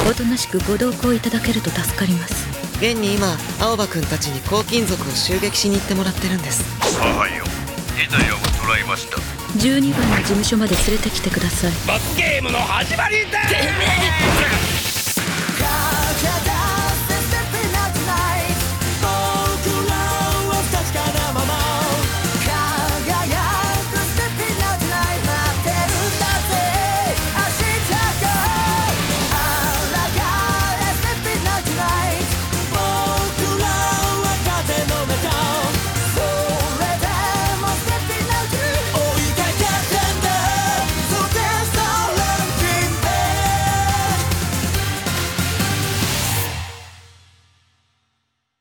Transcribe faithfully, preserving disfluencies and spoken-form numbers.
おとなしくご同行いただけると助かります。 現に今青葉くんたちに黄金族を襲撃しに行ってもらってるんです。 ははよ、ヒザヤを捕らえました。 じゅうにばんの事務所まで連れてきてください。 罰ゲームの始まりだ。てめえ